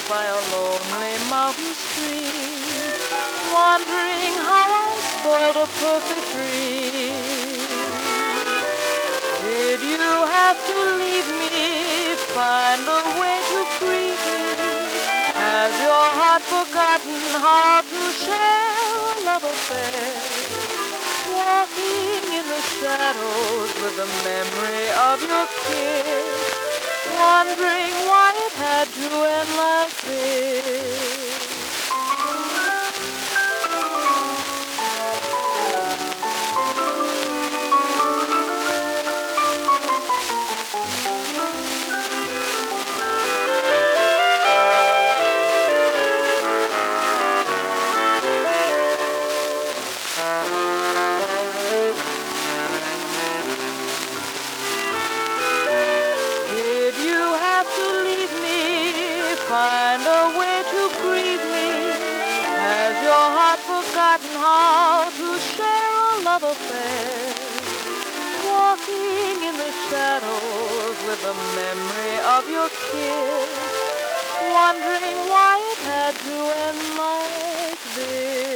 by a lonely mountain stream, wondering how I spoiled a perfect dream. Did you have to leave me, find a way to greet me? Has your heart forgotten how to share a love affair? Walking in the shadows with the memory of your kiss, wondering why it had to end like this. Did you have to leave me, find a way to grieve me? Has your heart forgotten how to share a love affair? Walking in the shadows with the memory of your kiss, wondering why it had to end like this.